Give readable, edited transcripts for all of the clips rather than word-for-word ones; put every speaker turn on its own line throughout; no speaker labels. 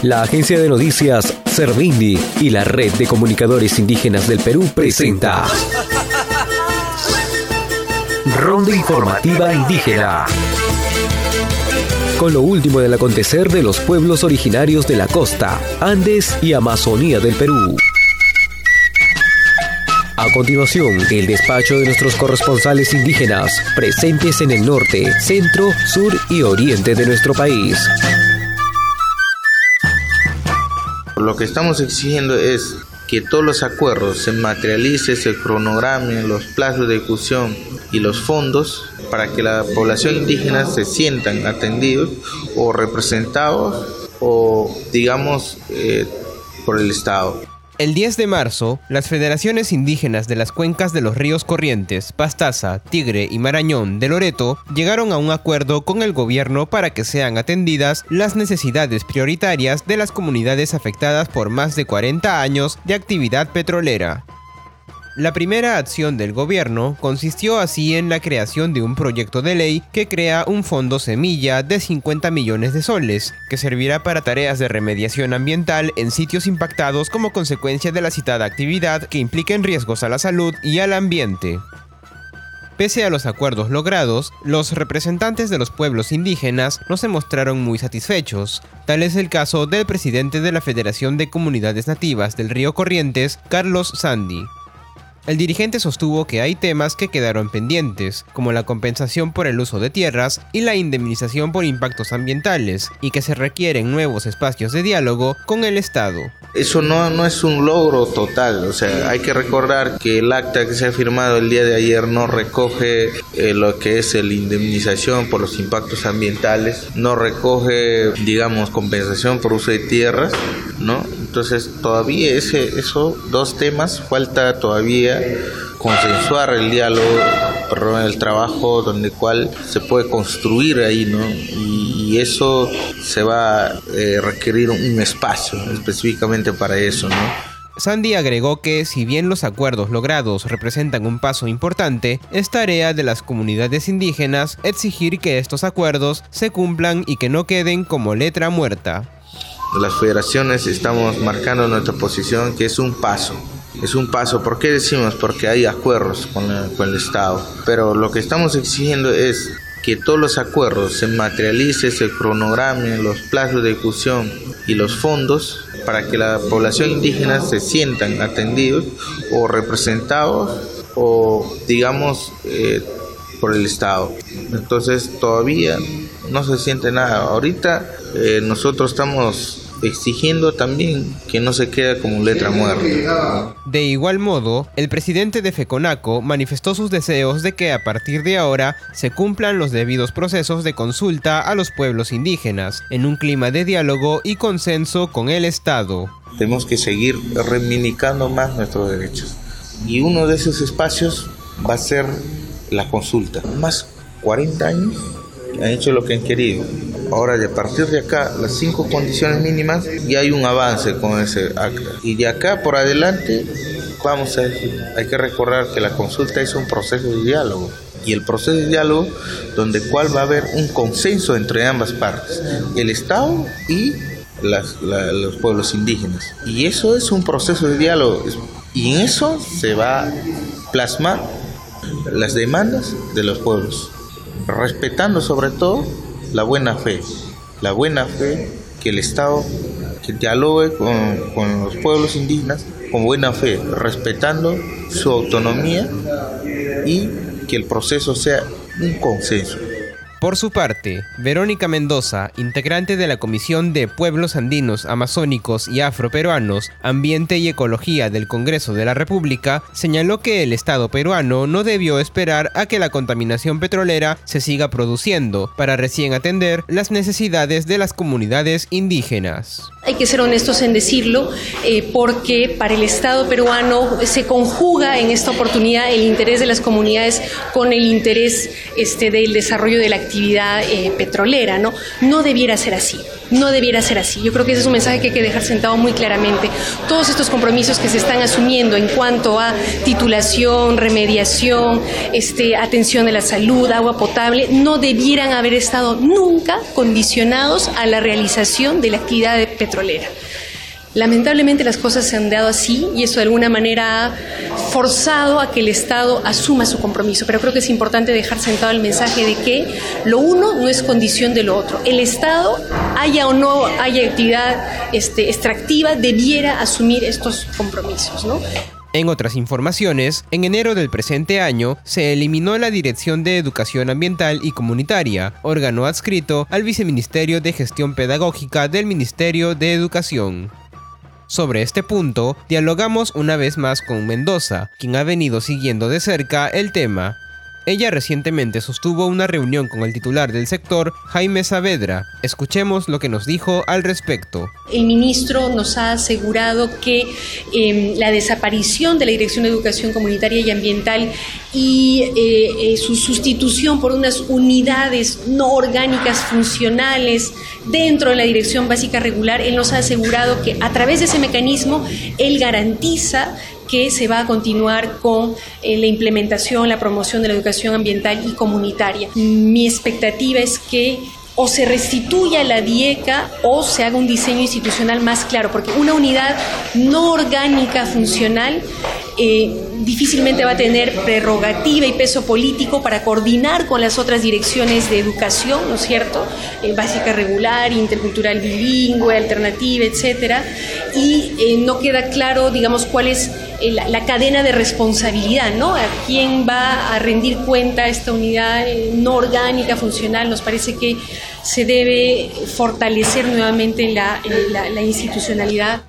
La agencia de noticias Servindi y la Red de Comunicadores Indígenas del Perú presenta Ronda Informativa Indígena, con lo último del acontecer de los pueblos originarios de la costa, Andes y Amazonía del Perú. A continuación, el despacho de nuestros corresponsales indígenas, presentes en el norte, centro, sur y oriente de nuestro país.
Lo que estamos exigiendo es que todos los acuerdos se materialicen, se cronogramen los plazos de ejecución y los fondos para que la población indígena se sientan atendidos o representados o, digamos, por el Estado.
El 10 de marzo, las federaciones indígenas de las cuencas de los ríos Corrientes, Pastaza, Tigre y Marañón de Loreto llegaron a un acuerdo con el gobierno para que sean atendidas las necesidades prioritarias de las comunidades afectadas por más de 40 años de actividad petrolera. La primera acción del gobierno consistió así en la creación de un proyecto de ley que crea un fondo semilla de 50 millones de soles, que servirá para tareas de remediación ambiental en sitios impactados como consecuencia de la citada actividad que impliquen riesgos a la salud y al ambiente. Pese a los acuerdos logrados, los representantes de los pueblos indígenas no se mostraron muy satisfechos. Tal es el caso del presidente de la Federación de Comunidades Nativas del Río Corrientes, Carlos Sandi. El dirigente sostuvo que hay temas que quedaron pendientes, como la compensación por el uso de tierras y la indemnización por impactos ambientales, y que se requieren nuevos espacios de diálogo con el Estado.
Eso no es un logro total, o sea, hay que recordar que el acta que se ha firmado el día de ayer no recoge lo que es la indemnización por los impactos ambientales, no recoge, digamos, compensación por uso de tierras, ¿no? Entonces todavía esos dos temas falta todavía consensuar el diálogo, el trabajo donde cual se puede construir ahí, ¿no? Y eso se va a requerir un espacio específicamente para eso, ¿no?
Sandi agregó que, si bien los acuerdos logrados representan un paso importante, es tarea de las comunidades indígenas exigir que estos acuerdos se cumplan y que no queden como letra muerta.
Las federaciones estamos marcando nuestra posición, que es un paso. Es un paso. ¿Por qué decimos? Porque hay acuerdos con el Estado. Pero lo que estamos exigiendo es que todos los acuerdos se materialicen, se cronogramen los plazos de ejecución y los fondos para que la población indígena se sientan atendidos o representados o, digamos, por el Estado. Entonces todavía no se siente nada. Ahorita nosotros estamos exigiendo también que no se quede como letra muerta.
De igual modo, el presidente de FECONACO manifestó sus deseos de que a partir de ahora se cumplan los debidos procesos de consulta a los pueblos indígenas, en un clima de diálogo y consenso con el Estado.
Tenemos que seguir reivindicando más nuestros derechos. Y uno de esos espacios va a ser la consulta. Más 40 años han hecho lo que han querido. Ahora, a partir de acá, las 5 condiciones mínimas, ya hay un avance con ese acta. Y de acá por adelante, hay que recordar que la consulta es un proceso de diálogo. Y el proceso de diálogo, donde cual va a haber un consenso entre ambas partes, el Estado y los pueblos indígenas. Y eso es un proceso de diálogo. Y en eso se va a plasmar las demandas de los pueblos, respetando sobre todo la buena fe que el Estado que dialogue con los pueblos indígenas con buena fe, respetando su autonomía y que el proceso sea un consenso.
Por su parte, Verónica Mendoza, integrante de la Comisión de Pueblos Andinos, Amazónicos y Afroperuanos, Ambiente y Ecología del Congreso de la República, señaló que el Estado peruano no debió esperar a que la contaminación petrolera se siga produciendo para recién atender las necesidades de las comunidades indígenas.
Hay que ser honestos en decirlo, porque para el Estado peruano se conjuga en esta oportunidad el interés de las comunidades con el interés del desarrollo de la actividad petrolera, ¿no? No debiera ser así. No debiera ser así. Yo creo que ese es un mensaje que hay que dejar sentado muy claramente. Todos estos compromisos que se están asumiendo en cuanto a titulación, remediación, atención de la salud, agua potable, no debieran haber estado nunca condicionados a la realización de la actividad petrolera. Lamentablemente las cosas se han dado así y eso de alguna manera ha forzado a que el Estado asuma su compromiso, pero creo que es importante dejar sentado el mensaje de que lo uno no es condición de lo otro. El Estado, haya o no haya actividad extractiva, debiera asumir estos compromisos, ¿no?
En otras informaciones, en enero del presente año se eliminó la Dirección de Educación Ambiental y Comunitaria, órgano adscrito al Viceministerio de Gestión Pedagógica del Ministerio de Educación. Sobre este punto, dialogamos una vez más con Mendoza, quien ha venido siguiendo de cerca el tema. Ella recientemente sostuvo una reunión con el titular del sector, Jaime Saavedra. Escuchemos lo que nos dijo al respecto.
El ministro nos ha asegurado que la desaparición de la Dirección de Educación Comunitaria y Ambiental y su sustitución por unas unidades no orgánicas funcionales dentro de la Dirección Básica Regular, él nos ha asegurado que a través de ese mecanismo él garantiza que se va a continuar con la implementación, la promoción de la educación ambiental y comunitaria. Mi expectativa es que o se restituya la DIECA o se haga un diseño institucional más claro, porque una unidad no orgánica funcional difícilmente va a tener prerrogativa y peso político para coordinar con las otras direcciones de educación, ¿no es cierto? Básica regular, intercultural bilingüe, alternativa, etcétera, y no queda claro, digamos, cuál es la cadena de responsabilidad, ¿no? A quién va a rendir cuenta esta unidad no orgánica funcional. Nos parece que se debe fortalecer nuevamente la institucionalidad.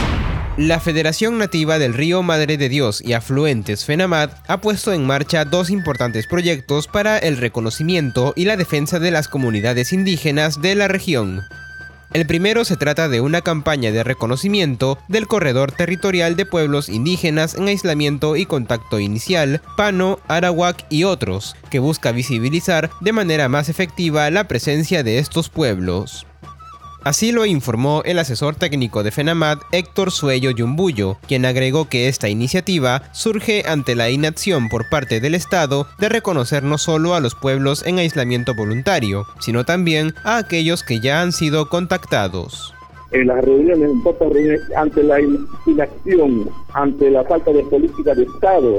La Federación Nativa del Río Madre de Dios y Afluentes, FENAMAD, ha puesto en marcha dos importantes proyectos para el reconocimiento y la defensa de las comunidades indígenas de la región. El primero se trata de una campaña de reconocimiento del Corredor Territorial de Pueblos Indígenas en Aislamiento y Contacto Inicial, Pano, Arawak y otros, que busca visibilizar de manera más efectiva la presencia de estos pueblos. Así lo informó el asesor técnico de FENAMAD, Héctor Suello Yumbuyo, quien agregó que esta iniciativa surge ante la inacción por parte del Estado de reconocer no solo a los pueblos en aislamiento voluntario, sino también a aquellos que ya han sido contactados.
En las reuniones, en pocas reuniones, ante la inacción, ante la falta de política de Estado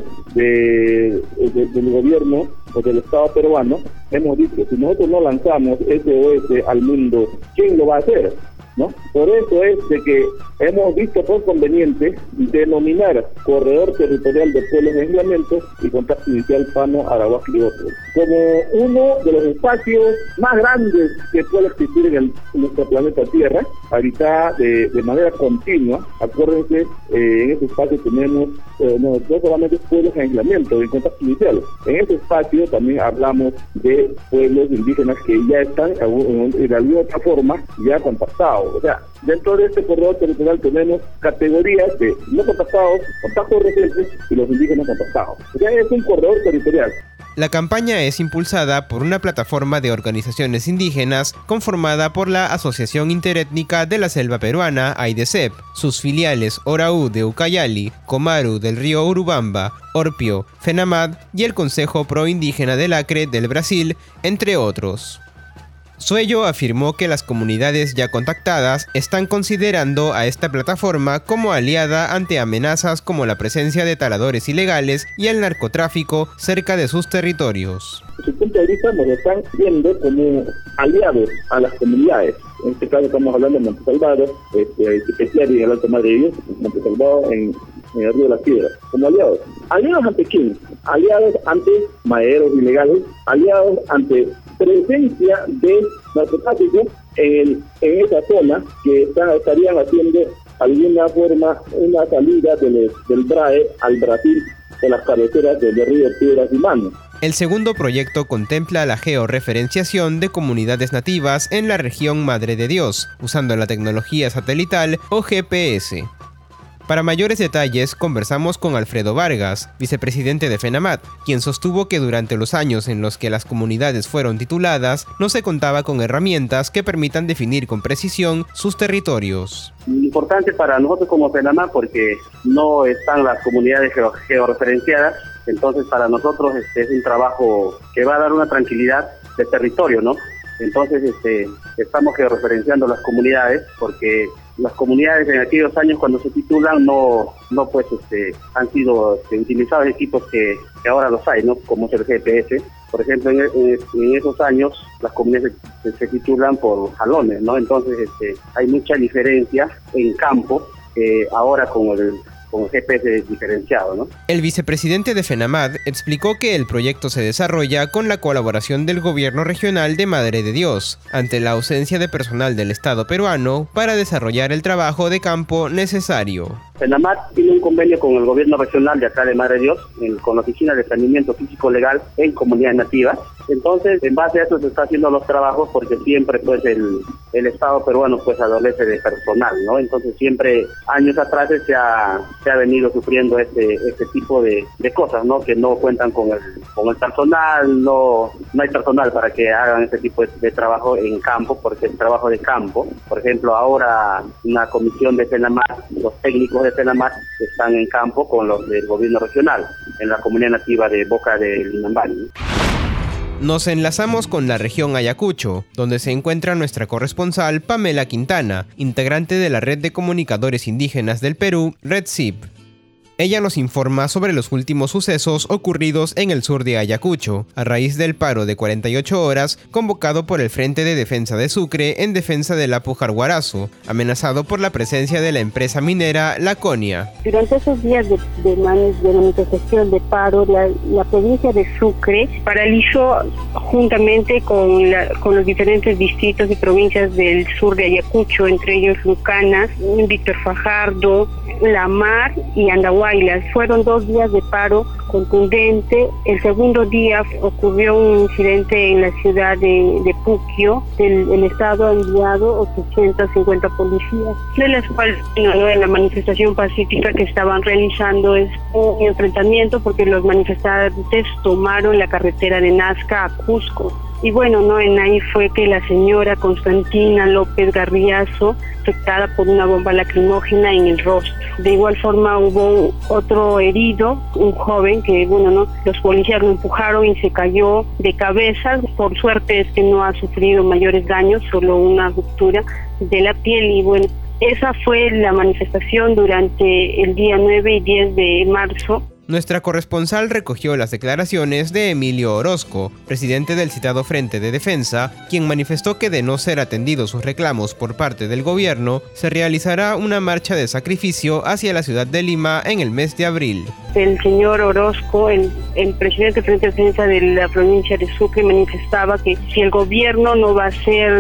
del gobierno o del Estado peruano, hemos dicho, si nosotros no lanzamos SOS al mundo, ¿quién lo va a hacer? ¿No? Por eso es de que hemos visto por conveniente denominar Corredor Territorial de Pueblos en Aislamiento y Contacto Inicial Pano, Arawak y otros como uno de los espacios más grandes que puede existir en nuestro planeta Tierra, habitada de manera continua. Acuérdense, en ese espacio tenemos no solamente pueblos en aislamiento, en contacto inicial. En ese espacio también hablamos de pueblos indígenas que ya están de alguna otra forma ya contactados. O sea, dentro de este corredor territorial tenemos categorías de no contactados, contactos recientes y los indígenas contactados. O sea, es un corredor territorial.
La campaña es impulsada por una plataforma de organizaciones indígenas conformada por la Asociación Interétnica de la Selva Peruana, AIDESEP, sus filiales Oraú de Ucayali, Comaru del río Urubamba, Orpio, FENAMAD y el Consejo Proindígena del Acre del Brasil, entre otros. Suello afirmó que las comunidades ya contactadas están considerando a esta plataforma como aliada ante amenazas como la presencia de taladores ilegales y el narcotráfico cerca de sus territorios.
Desde su punto de vista nos están viendo como aliados a las comunidades. En este caso estamos hablando de Monte Salvador, Chiquetiari en el Alto Madre de Dios, Monte Salvador en el Río de la Piedra, como aliados. ¿Aliados ante quién? Aliados ante maderos ilegales, aliados ante presencia de narcotráfico en esa zona que estarían haciendo alguna forma una salida del BRAE al Brasil de las cabeceras del río Piedras y Mano.
El segundo proyecto contempla la georreferenciación de comunidades nativas en la región Madre de Dios, usando la tecnología satelital o GPS. Para mayores detalles, conversamos con Alfredo Vargas, vicepresidente de FENAMAT, quien sostuvo que durante los años en los que las comunidades fueron tituladas, no se contaba con herramientas que permitan definir con precisión sus territorios.
Importante para nosotros como FENAMAT porque no están las comunidades georreferenciadas, entonces para nosotros es un trabajo que va a dar una tranquilidad de territorio, ¿no? Entonces estamos georreferenciando las comunidades porque las comunidades en aquellos años cuando se titulan no han sido utilizados equipos que ahora los hay, ¿no? Como es el GPS. Por ejemplo, en esos años las comunidades se titulan por jalones, ¿no? Entonces hay mucha diferencia en campo ahora con el GPS diferenciado, ¿no?
El vicepresidente de FENAMAT explicó que el proyecto se desarrolla con la colaboración del gobierno regional de Madre de Dios, ante la ausencia de personal del Estado peruano para desarrollar el trabajo de campo necesario.
FENAMAT tiene un convenio con el gobierno regional de acá de Madre de Dios, con la Oficina de Planeamiento Físico Legal en comunidades nativas. Entonces, en base a eso se está haciendo los trabajos porque siempre pues el Estado peruano pues adolece de personal, ¿no? Entonces siempre, años atrás se ha venido sufriendo este tipo de cosas, ¿no? Que no cuentan con el personal, no hay personal para que hagan este tipo de trabajo en campo, porque el trabajo de campo, por ejemplo, ahora una comisión de FENAMAT, los técnicos de FENAMAT están en campo con los del gobierno regional, en la comunidad nativa de Boca del Inambari.
Nos enlazamos con la región Ayacucho, donde se encuentra nuestra corresponsal Pamela Quintana, integrante de la Red de Comunicadores Indígenas del Perú, RedCIP. Ella nos informa sobre los últimos sucesos ocurridos en el sur de Ayacucho, a raíz del paro de 48 horas convocado por el Frente de Defensa de Sucre en defensa del Apu Jarguarazo, amenazado por la presencia de la empresa minera Laconia.
Durante esos días de manifestación de paro, la provincia de Sucre paralizó juntamente con los diferentes distritos y provincias del sur de Ayacucho, entre ellos Lucanas, Víctor Fajardo, La Mar y Andahuaylas. Fueron 2 días de paro contundente. El segundo día ocurrió un incidente en la ciudad de Puquio. El Estado ha enviado 850 policías, de las cuales en la manifestación pacífica que estaban realizando es un enfrentamiento porque los manifestantes tomaron la carretera de Nazca a Cusco. Y bueno, en ahí fue que la señora Constantina López Garriazo, afectada por una bomba lacrimógena en el rostro. De igual forma hubo otro herido, un joven que, los policías lo empujaron y se cayó de cabeza. Por suerte es que no ha sufrido mayores daños, solo una ruptura de la piel. Y bueno, esa fue la manifestación durante el día 9 y 10 de marzo.
Nuestra corresponsal recogió las declaraciones de Emilio Orozco, presidente del citado Frente de Defensa, quien manifestó que de no ser atendidos sus reclamos por parte del gobierno, se realizará una marcha de sacrificio hacia la ciudad de Lima en el mes de abril.
El señor Orozco, el presidente del Frente de Defensa de la provincia de Sucre, manifestaba que si el gobierno no va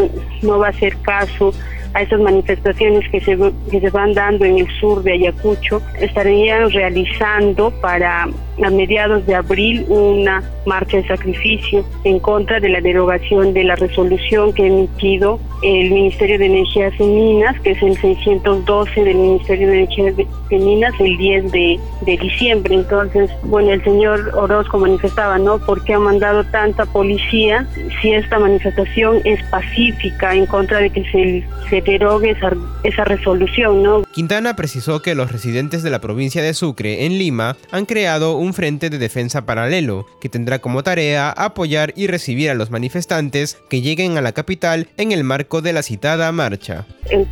a hacer caso a esas manifestaciones que se van dando en el sur de Ayacucho, estarían realizando a mediados de abril una marcha de sacrificio en contra de la derogación de la resolución que ha emitido el Ministerio de Energías y Minas, que es el 612 del Ministerio de Energías y Minas, el 10 de diciembre. Entonces, el señor Orozco manifestaba, ¿por qué ha mandado tanta policía si esta manifestación es pacífica en contra de que se derogue esa resolución, ¿no?
Quintana precisó que los residentes de la provincia de Sucre, en Lima, han creado un frente de defensa paralelo que tendrá como tarea apoyar y recibir a los manifestantes que lleguen a la capital en el marco de la citada marcha.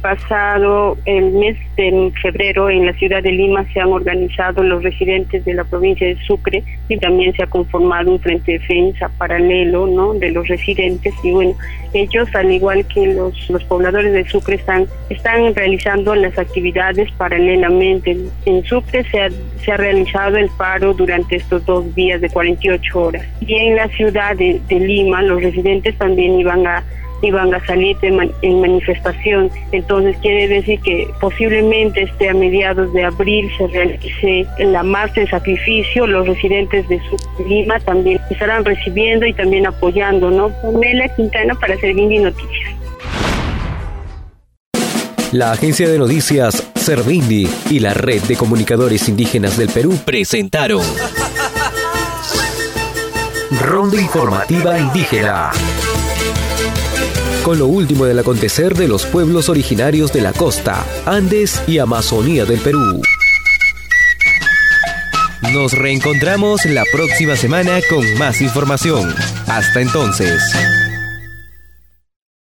El mes de febrero, en la ciudad de Lima se han organizado los residentes de la provincia de Sucre y también se ha conformado un frente de defensa paralelo, de los residentes. Y ellos, al igual que los pobladores de Sucre, están realizando las actividades paralelamente. En Sucre se ha realizado el paro durante estos 2 días de 48 horas. Y en la ciudad de Lima, los residentes también iban a salir en manifestación. Entonces quiere decir que posiblemente a mediados de abril se realice la marcha de sacrificio. Los residentes de Lima también estarán recibiendo y también apoyando, Pamela Quintana para Servindi Noticias.
La agencia de noticias Servindi y la Red de Comunicadores Indígenas del Perú presentaron Ronda Informativa Indígena, con lo último del acontecer de los pueblos originarios de la costa, Andes y Amazonía del Perú. Nos reencontramos la próxima semana con más información. Hasta entonces.